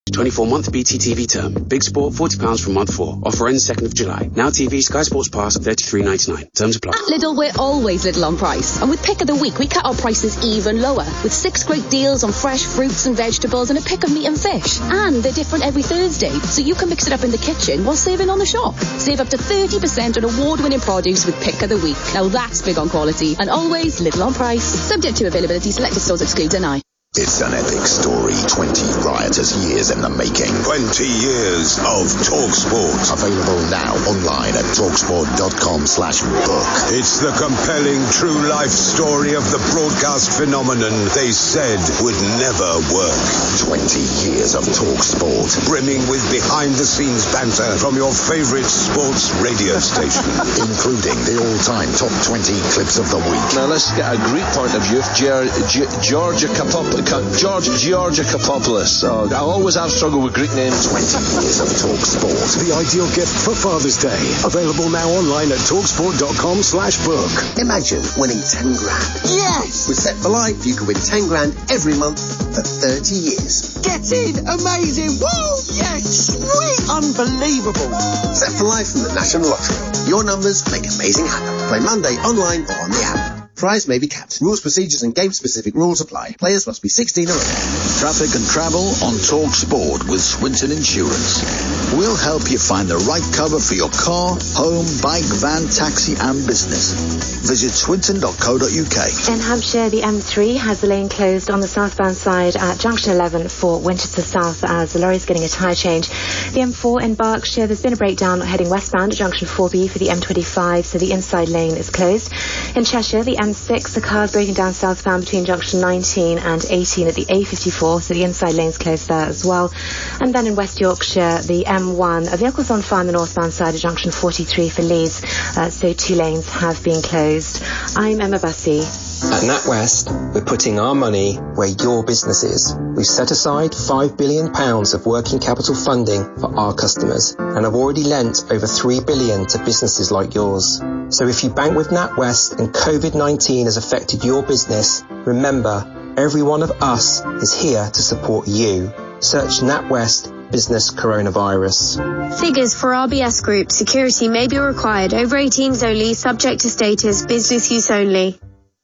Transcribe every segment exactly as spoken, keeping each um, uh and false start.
twenty-four month B T T V term. Big Sport, forty pounds from month four. Offer ends second of July. Now T V, Sky Sports Pass, thirty-three ninety-nine. Terms apply. At Lidl, we're always little on price. And with Pick of the Week, we cut our prices even lower. With six great deals on fresh fruits and vegetables and a pick of meat and fish. And they're different every Thursday, so you can mix it up in the kitchen while saving on the shop. Save up to thirty percent on award-winning produce with Pick of the Week. Now that's big on quality. And always little on price. Subject to availability, selected stores exclude N I. It's an epic story, twenty riotous years in the making. twenty years of TalkSport. Available now online at talksport.com slash book. It's the compelling true life story of the broadcast phenomenon they said would never work. twenty years of TalkSport. Brimming with behind-the-scenes banter from your favorite sports radio station. Including the all-time top twenty clips of the week. Now let's get a Greek point of view. Geor- Ge- Georgia Kapopoulos. George Georgia Kapopoulos. Oh, I always have struggled with Greek names. twenty years of TalkSport. The ideal gift for Father's Day. Available now online at talksport.com slash book. Imagine winning ten grand. Yes! With Set for Life, you can win ten grand every month for thirty years. Get in! Amazing! Woo! Yes! Sweet! Unbelievable! Set for Life from the National Lottery. Your numbers make amazing happen. Play Monday online or on the app. Prize may be capped. Rules, procedures and game-specific rules apply. Players must be sixteen or older. Traffic and travel on TalkSport with Swinton Insurance. We'll help you find the right cover for your car, home, bike, van, taxi and business. Visit swinton dot co dot uk. In Hampshire, the M three has the lane closed on the southbound side at junction eleven for Winchester South as the lorry's getting a tyre change. The M four in Berkshire, there's been a breakdown heading westbound at junction four B for the M twenty-five, so the inside lane is closed. In Cheshire, the M six, the car's breaking down southbound between junction nineteen and eighteen at the A fifty-four, so the inside lane's closed there as well. And then in West Yorkshire, the M one, a vehicle's on fire on the northbound side of junction forty-three for Leeds, uh, so two lanes have been closed. I'm Emma Bussey. At NatWest, we're putting our money where your business is. We've set aside five billion pounds of working capital funding for our customers and have already lent over three billion pounds to businesses like yours. So if you bank with NatWest and COVID nineteen has affected your business, remember, every one of us is here to support you. Search NatWest Business Coronavirus. Figures for R B S Group. Security may be required. Over eighteens only. Subject to status. Business use only.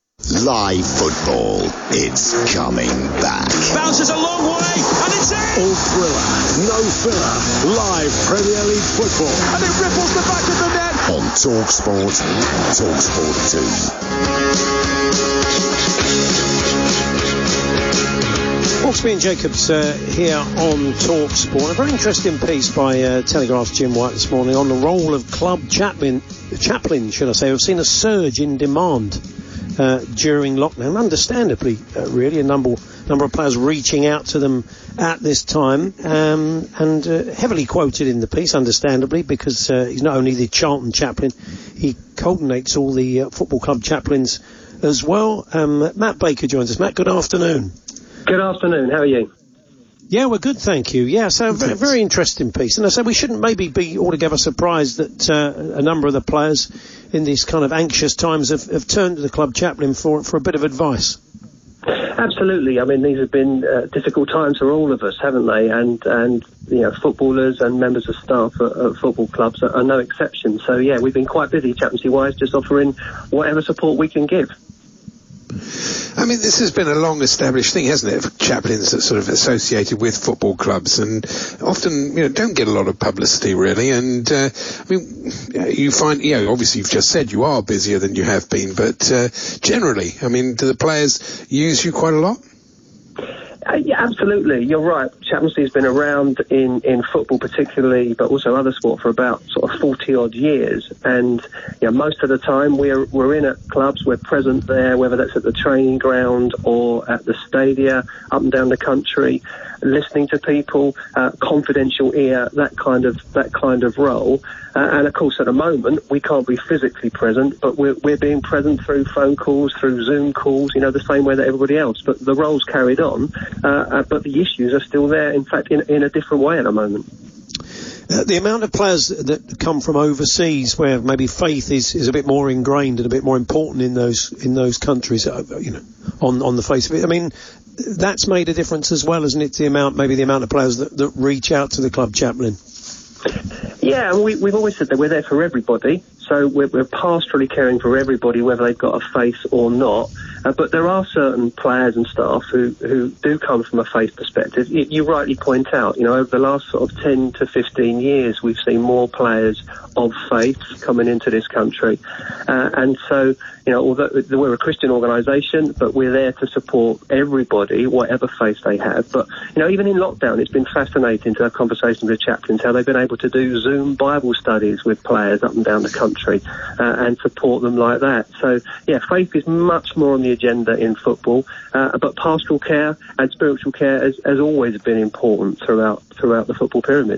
Live football. It's coming back. Bounces a long way, and it's in! All thriller, no filler. Live Premier League football. And it ripples the back of the net. On TalkSport, TalkSport two. Hawksby and Jacobs uh, here on TalkSport. A very interesting piece by uh, Telegraph's Jim White this morning on the role of club chaplain, chaplain, should I say, who've seen a surge in demand uh, during lockdown. Understandably, uh, really, a number number of players reaching out to them at this time, um, and uh, heavily quoted in the piece, understandably, because uh, he's not only the Charlton chaplain, he coordinates all the uh, football club chaplains as well. Um, Matt Baker joins us. Matt, good afternoon. Good afternoon. How are you? Yeah, we're good, thank you. Yeah, so very, very interesting piece. And I said we shouldn't maybe be altogether surprised that uh, a number of the players in these kind of anxious times have, have turned to the club chaplain for for a bit of advice. Absolutely. I mean, these have been uh, difficult times for all of us, haven't they? And, and you know, footballers and members of staff at, at football clubs are, are no exception. So, yeah, we've been quite busy, chaplaincy-wise, just offering whatever support we can give. I mean, this has been a long-established thing, hasn't it, for chaplains that sort of associated with football clubs, and often, you know, don't get a lot of publicity, really. And uh, I mean, you find, you know, obviously you've just said you are busier than you have been, but uh, generally, I mean, do the players use you quite a lot? Uh, yeah, absolutely. You're right. Chaplaincy has been around in, in football particularly, but also other sport for about sort of forty odd years. And you know, most of the time we're we're in at clubs, we're present there, whether that's at the training ground or at the stadia, up and down the country, listening to people, uh, confidential ear, that kind of that kind of role. Uh, and of course, at the moment, we can't be physically present, but we're, we're being present through phone calls, through Zoom calls, you know, the same way that everybody else. But the role's carried on, uh, uh, but the issues are still there, in fact, in, in a different way at the moment. Uh, the amount of players that come from overseas, where maybe faith is, is a bit more ingrained and a bit more important in those in those countries, uh, you know, on on the face of it. I mean, that's made a difference as well, isn't it? The amount, maybe the amount of players that, that reach out to the club chaplain. Yeah, and we, we've always said that we're there for everybody. So we're, we're pastorally caring for everybody, whether they've got a faith or not. Uh, but there are certain players and staff who, who do come from a faith perspective. You, you rightly point out, you know, over the last sort of ten to fifteen years, we've seen more players of faith coming into this country. Uh, and so, you know, although we're a Christian organisation, but we're there to support everybody, whatever faith they have. But, you know, even in lockdown, it's been fascinating to have conversations with chaplains, how they've been able to do Zoom Bible studies with players up and down the country uh, and support them like that. So, yeah, faith is much more on the agenda in football, uh, but pastoral care and spiritual care has, has always been important throughout throughout the football pyramid.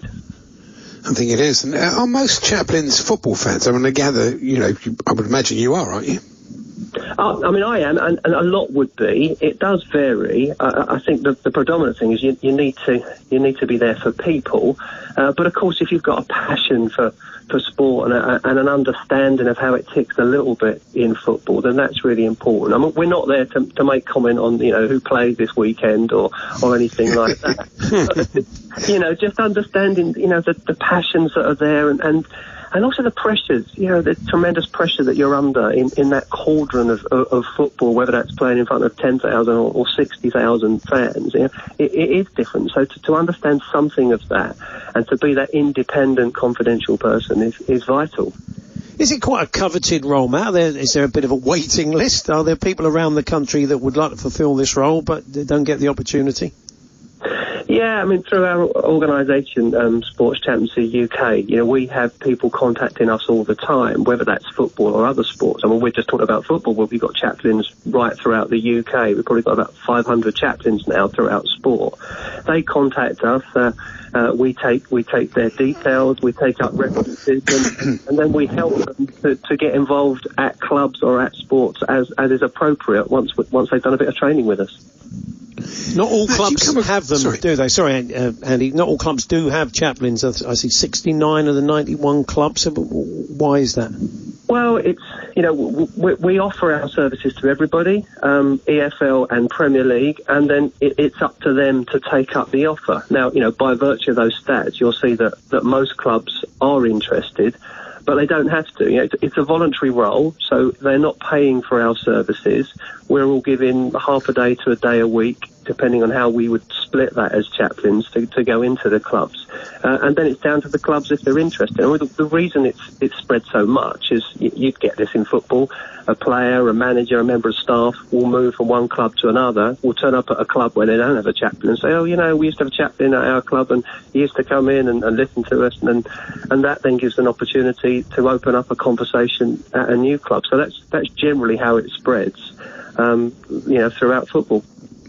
I think it is. And are most chaplains football fans? I mean, I gather, you know, you, I would imagine you are, aren't you? Uh, I mean, I am, and, and a lot would be. It does vary. Uh, I think the, the predominant thing is you, you need to you need to be there for people. Uh, but of course, if you've got a passion for, for sport and, a, and an understanding of how it ticks a little bit in football, then that's really important. I mean, we're not there to, to make comment on, you know, who plays this weekend or, or anything like that. But, you know, just understanding, you know, the, the passions that are there and, and And also the pressures, you know, the tremendous pressure that you're under in, in that cauldron of, of, of football, whether that's playing in front of ten thousand or, or sixty thousand fans, you know, it, it is different. So to, to understand something of that and to be that independent, confidential person is, is vital. Is it quite a coveted role, Matt? There, is there a bit of a waiting list? Are there people around the country that would like to fulfil this role but they don't get the opportunity? Yeah, I mean, through our organisation, um, Sports Chaplaincy U K, you know, we have people contacting us all the time, whether that's football or other sports. I mean, we're just talking about football, but we've got chaplains right throughout the U K. We've probably got about five hundred chaplains now throughout sport. They contact us. Uh, uh, we take we take their details, we take up references, and, and then we help them to, to get involved at clubs or at sports as, as is appropriate once once they've done a bit of training with us. Not all clubs up, have them, sorry. do they? Sorry, uh, Andy. Not all clubs do have chaplains. I, I see sixty-nine of the ninety-one clubs. So why is that? Well, it's, you know, we, we offer our services to everybody, um, E F L and Premier League, and then it, it's up to them to take up the offer. Now, you know, by virtue of those stats, you'll see that, that most clubs are interested, but they don't have to. You know, it's, it's a voluntary role, so they're not paying for our services. We're all giving half a day to a day a week, depending on how we would split that as chaplains to, to go into the clubs. Uh, and then it's down to the clubs if they're interested. And the, the reason it's it's spread so much is you, you'd get this in football. A player, a manager, a member of staff will move from one club to another, will turn up at a club where they don't have a chaplain and say, oh, you know, we used to have a chaplain at our club and he used to come in and, and listen to us. And, and that then gives an opportunity to open up a conversation at a new club. So that's that's generally how it spreads, um, you know, throughout football.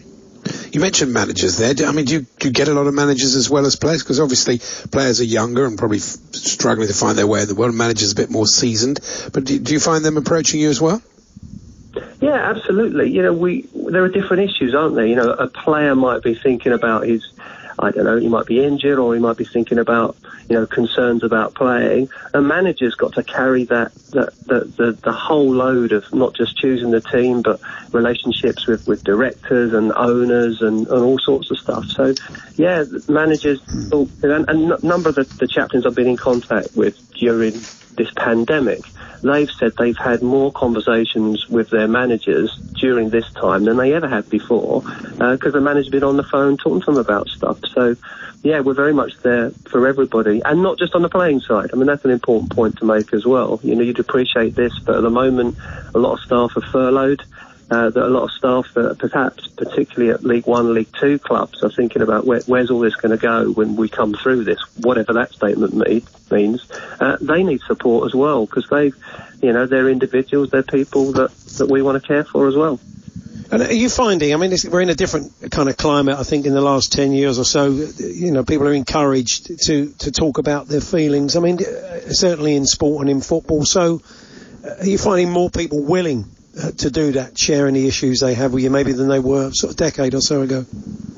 You mentioned managers there. I mean, do you, do you get a lot of managers as well as players? Because obviously players are younger and probably f- struggling to find their way in the world. Managers a bit more seasoned. But do, do you find them approaching you as well? Yeah, absolutely. You know, we there are different issues, aren't there? You know, a player might be thinking about his, I don't know, he might be injured or he might be thinking about, you know, concerns about playing. A manager's got to carry that, that the, the, the whole load of not just choosing the team, but relationships with, with directors and owners and, and all sorts of stuff. So, yeah, managers, and, and a number of the, the chaplains I've been in contact with during this pandemic, they've said they've had more conversations with their managers during this time than they ever had before, because uh, the manager's been on the phone talking to them about stuff. So, yeah, we're very much there for everybody, and not just on the playing side. I mean, that's an important point to make as well. You know, you'd appreciate this, but at the moment, a lot of staff are furloughed. Uh, that a lot of staff, uh, perhaps particularly at League One, League Two clubs, are thinking about where, where's all this going to go when we come through this, whatever that statement me, means. Uh, they need support as well, because they, you know, they're individuals, they're people that, that we want to care for as well. And are you finding, I mean, it's, we're in a different kind of climate, I think, in the last ten years or so. You know, people are encouraged to, to talk about their feelings. I mean, certainly in sport and in football. So are you finding more people willing uh, to do that, sharing the issues they have with you, maybe than they were sort of a decade or so ago?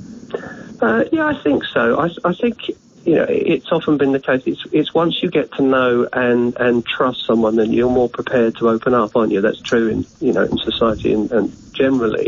Uh, yeah, I think so. I, I think, you know, it's often been the case. It's, it's once you get to know and, and trust someone, then you're more prepared to open up, aren't you? That's true in, you know, in society and, and generally.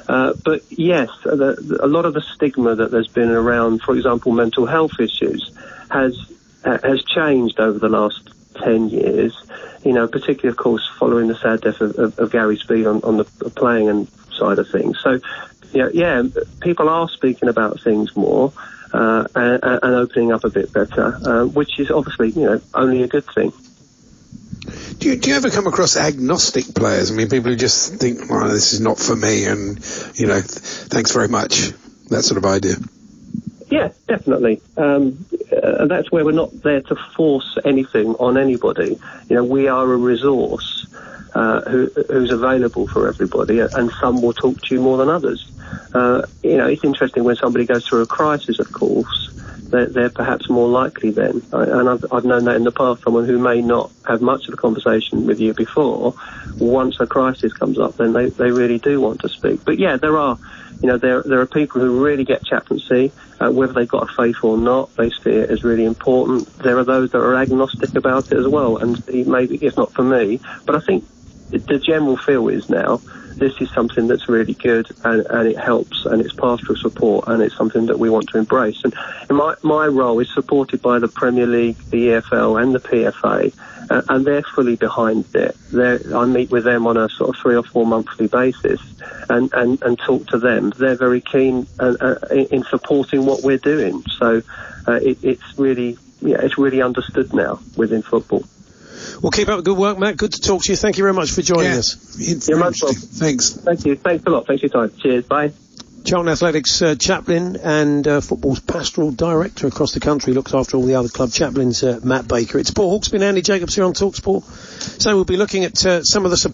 Uh, but yes, the, the, a lot of the stigma that there's been around, for example, mental health issues, has uh, has changed over the last ten years. You know, particularly, of course, following the sad death of, of, of Gary Speed on, on the playing and side of things. So, you know, yeah, people are speaking about things more uh, and, and opening up a bit better, uh, which is obviously, you know, only a good thing. Do you, do you ever come across agnostic players? I mean, people who just think, well, this is not for me, and, you know, th- thanks very much, that sort of idea. Yeah, definitely. Um, uh, that's where we're not there to force anything on anybody. You know, we are a resource uh, who, who's available for everybody, and some will talk to you more than others. Uh, you know, it's interesting when somebody goes through a crisis, of course, they're, they're perhaps more likely then. I, and I've, I've known that in the past, someone who may not have much of a conversation with you before, once a crisis comes up, then they, they really do want to speak. But yeah, there are, you know, there there are people who really get chaplaincy, uh, whether they've got a faith or not, they see it as really important. There are those that are agnostic about it as well, and maybe it's not for me. But I think the general feel is now, this is something that's really good, and, and it helps, and it's pastoral support, and it's something that we want to embrace. And, and my, my role is supported by the Premier League, the E F L and the P F A, uh, and they're fully behind it. They're, I meet with them on a sort of three or four monthly basis and, and, and talk to them. They're very keen uh, uh, in supporting what we're doing. So uh, it, it's really, yeah, it's really understood now within football. Well, keep up the good work, Matt. Good to talk to you. Thank you very much for joining yeah, us. You're most welcome. Thanks. Thank you. Thanks a lot. Thanks for your time. Cheers. Bye. Charlton Athletics uh, chaplain and uh, football's pastoral director across the country, looks after all the other club chaplains, uh, Matt Baker. It's Paul Hawksby and Andy Jacobs here on TalkSport. So we'll be looking at uh, some of the